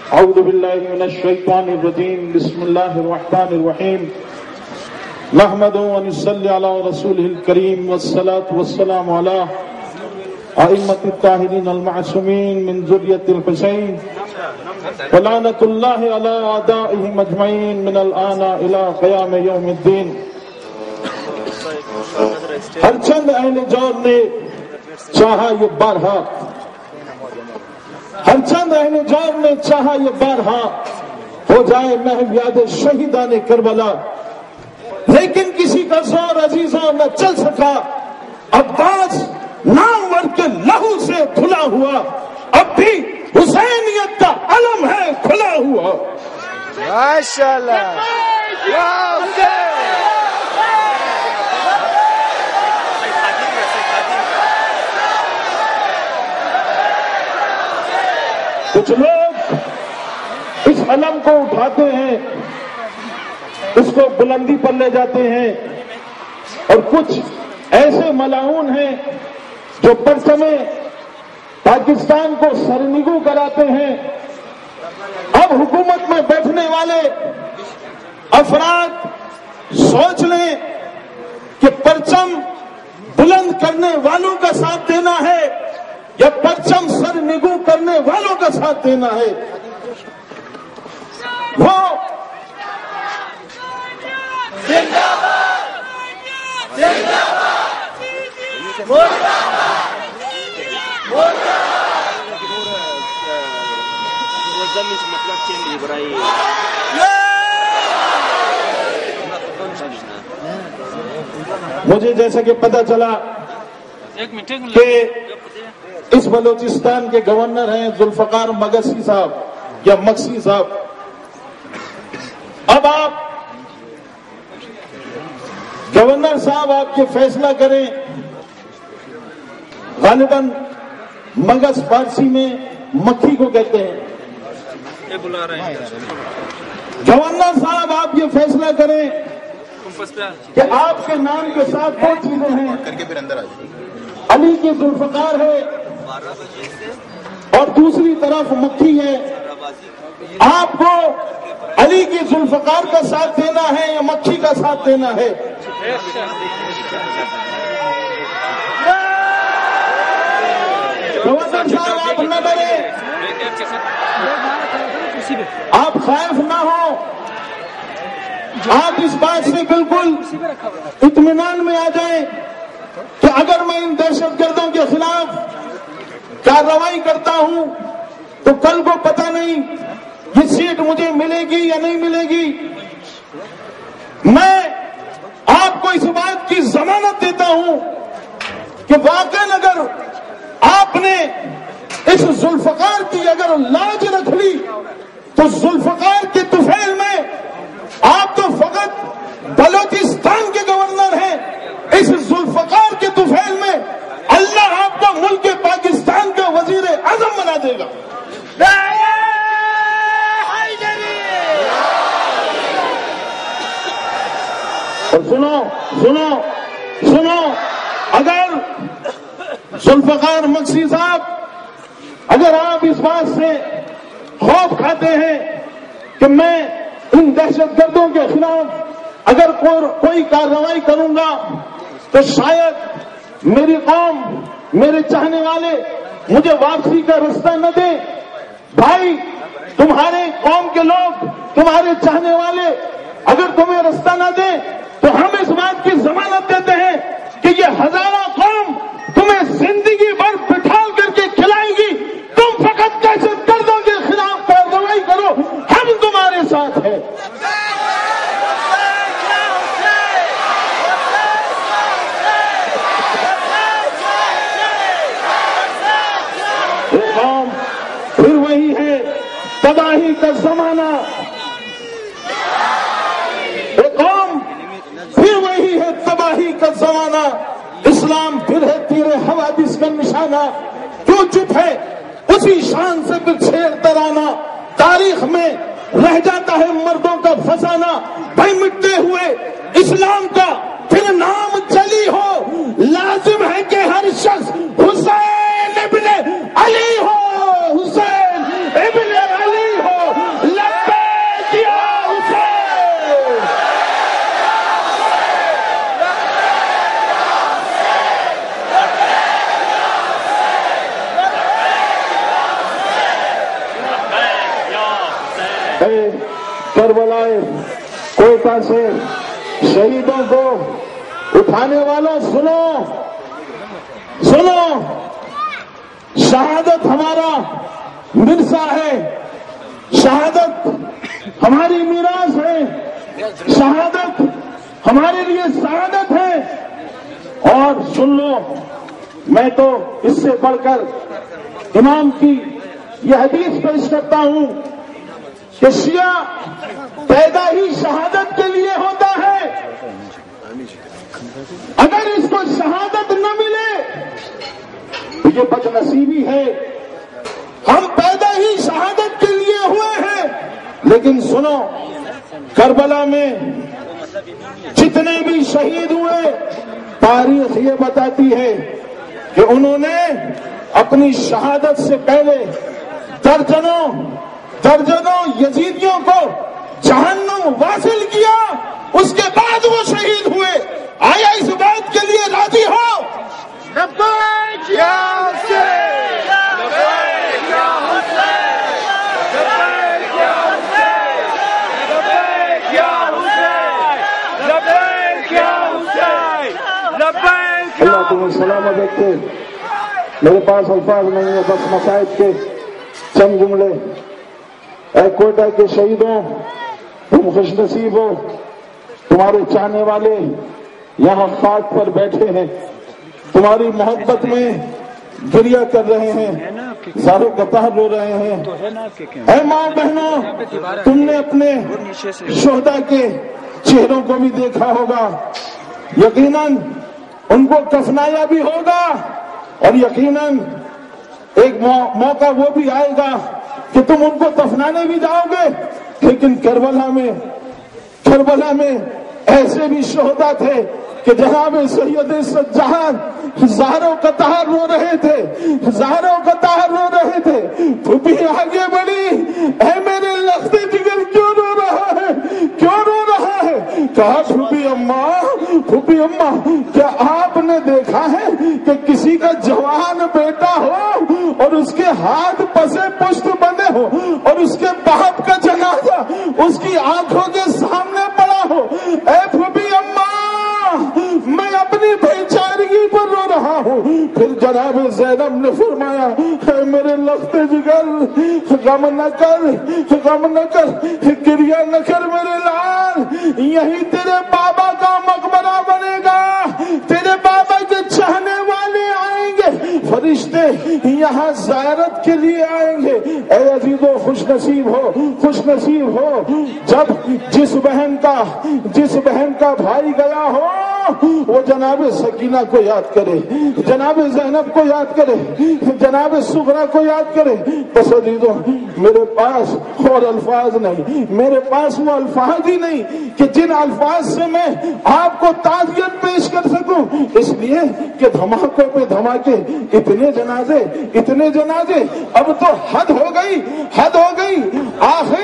اعوذ باللہ من الشیطان الرجیم بسم اللہ الرحمن الرحیم نحمد و نصلی علی رسولہ الکریم والصلاة والسلام علی ائمۃ الطاہرین المعصومین من ذریۃ الحسین ولعنۃ اللہ علی اعدائہم اجمعین من الآن الی قیام یوم الدین۔ ہر چند اہل جور نے چاہا یہ بارہا، ہر چند اہل جور نے چاہا یہ بارہا ہو جائے محو یاد شہیدان کربلا، لیکن کسی کا زور عزیزوں نہ چل سکا۔ عباس نامور کے لہو سے دھلا ہوا، اب بھی حسینیت کا علم ہے کھلا ہوا۔ ماشاءاللہ کچھ لوگ اس علم کو اٹھاتے ہیں، اس کو بلندی پر لے جاتے ہیں، اور کچھ ایسے ملاعون ہیں جو پرچم پاکستان کو سرنگو کراتے ہیں۔ اب حکومت میں بیٹھنے والے افراد سوچ لیں کہ پرچم بلند کرنے والوں کا ساتھ دینا ہے یا پرچم سرنگو کرنے والوں کا ساتھ دینا ہے۔ وہ مجھے جیسا کہ پتہ چلا کہ اس بلوچستان کے گورنر ہیں ذوالفقار مگسی صاحب یا مکسی صاحب۔ اب آپ گورنر صاحب آپ یہ فیصلہ کریں، غالباً مگس فارسی میں مکھی کو کہتے ہیں۔ گورنر صاحب آپ یہ فیصلہ کریں کہ آپ کے نام کے ساتھ دو چیزیں ہیں، علی کی ذوالفقار ہے اور دوسری طرف مکھی ہے۔ آپ کو علی کی ذوالفقار کا ساتھ دینا ہے یا مکھی کا ساتھ دینا ہے؟ گورنر صاحب آپ نہ ڈریں، آپ خائف نہ ہو، آپ اس بات سے بالکل اطمینان میں آ جائیں کہ اگر میں ان دہشت گردوں کے خلاف کارروائی کرتا ہوں تو کل کو پتہ نہیں یہ سیٹ مجھے ملے گی یا نہیں ملے گی۔ میں آپ کو اس بات کی ضمانت دیتا ہوں کہ واقعاً اگر آپ نے اس ذوالفقار کی اگر لاج رکھ لی تو ذوالفقار کے طفیل میں آپ تو فقط بلوچستان کے گورنر ہیں، اس ذوالفقار کے طفیل میں اللہ آپ کو ملک پاکستان کا وزیر اعظم بنا دے گا۔ اور سنو اگر ذوالفقار مکسی صاحب اگر آپ اس بات سے خوف کھاتے ہیں کہ میں ان دہشت گردوں کے خلاف اگر کوئی کارروائی کروں گا تو شاید میری قوم، میرے چاہنے والے مجھے واپسی کا رستہ نہ دیں۔ بھائی، تمہارے قوم کے لوگ، تمہارے چاہنے والے اگر تمہیں رستہ نہ دیں تو ہم اس بات کی ضمانت دیتے ہیں کہ یہ ہزارہ قوم تمہیں زندگی بھر بٹھال کر کے کھلائیں گی۔ تم فقط دہشت گردوں کے خلاف کارروائی کرو، ہم تمہارے ساتھ ہیں۔ یہ قوم پھر وہی ہے، تباہی کا زمانہ۔ یہ قوم پھر وہی ہے، تباہی کا زمانہ۔ اسلام پھر ہے تیرے حوادث کا نشانہ۔ جو چپ ہے اسی شان سے پھر چھیڑ ترانہ، تاریخ میں رہ جاتا ہے مردوں کا فسانہ۔ بھائی مٹتے ہوئے اسلام کا پھر نام چلی ہو، لازم ہے کہ ہر شخص حسین ابن علی ہو، حسین ابن علی ہو۔ اے کربلائے کوئٹہ سے شہیدوں کو اٹھانے والوں سنو سنو، شہادت ہمارا ورثہ ہے، شہادت ہماری میراث ہے، شہادت ہمارے لیے سعادت ہے۔ اور سن لو، میں تو اس سے بڑھ کر امام کی یہ حدیث پیش کرتا ہوں کہ شیعہ پیدا ہی شہادت کے لیے ہوتا ہے، اگر اس کو شہادت نہ ملے تو یہ بد نصیبی ہے۔ ہم پیدا ہی شہادت کے لیے ہوئے ہیں، لیکن سنو، کربلا میں جتنے بھی شہید ہوئے، تاریخ یہ بتاتی ہے کہ انہوں نے اپنی شہادت سے پہلے درجنوں یزیدیوں کو جہنم واصل کیا، اس کے بعد وہ شہید ہوئے۔ آیا اس بات کے لیے راضی ہو؟ لبیک یا حسین، لبیک یا حسین، لبیک یا حسین، لبیک یا حسین، لبیک یا حسین، لبیک۔ اللہ تمہیں سلامت رکھے۔ میرے پاس الفاظ نہیں ہے، بس مسائب کے چند جملے۔ اے کوئٹہ کے شہیدوں، تم خوش نصیب ہو، تمہارے چاہنے والے یہاں خاک پر بیٹھے ہیں، تمہاری محبت میں گریہ کر رہے ہیں، زاروں قطار رو رہے ہیں۔ اے ماں بہنوں، تم نے اپنے شہداء کے چہروں کو بھی دیکھا ہوگا، یقیناً ان کو کفنایا بھی ہوگا، اور یقیناً ایک موقع وہ بھی آئے گا کہ تم ان کو دفنانے بھی جاؤ گے۔ لیکن کربلا میں ایسے بھی شہداء تھے کہ جناب سید سجاد زہروں قطار رو رہے تھے، زہروں قطار رو رہے تھے۔ پھوپھی آگے بڑھی، اے میرے لخت جگر کیوں رو رہا ہے، کیوں رو رہا ہے؟ کہا پھوپھی اماں کیا آپ نے دیکھا ہے کہ کسی کا جوان بیٹا ہو اور اس کے ہاتھ پسے پشت بندے ہو اور اس کے باپ کا جنازہ اس کی آنکھوں کے سامنے پڑا ہو؟ اے پھوپھی اماں، میں اپنی بے چارگی پر رو رہا ہوں۔ پھر جناب زینب نے فرمایا، اے میرے لخت جگر، غم نہ کر، گریہ نہ کر میرے لال، یہی تیرے بابا کا مقبرہ بنے گا، تیرے بابا کے چاہنے والے آئیں گے، فرشتے یہاں زیارت کے لیے آئیں گے۔ اے عزیزو، خوش نصیب ہو جب جس بہن کا بھائی گیا ہو وہ جناب سکینہ کو یاد کرے، جناب زینب کو یاد کرے، جناب صغرا کو یاد کرے۔ بس عزیزو، میرے پاس اور الفاظ نہیں، میرے پاس وہ الفاظ ہی نہیں کہ جن الفاظ سے میں آپ کو تعزیت پیش کر سکوں، اس لیے کہ دھماکوں پہ دھماکے، اتنے جنازے، اب تو حد ہو گئی۔ آخر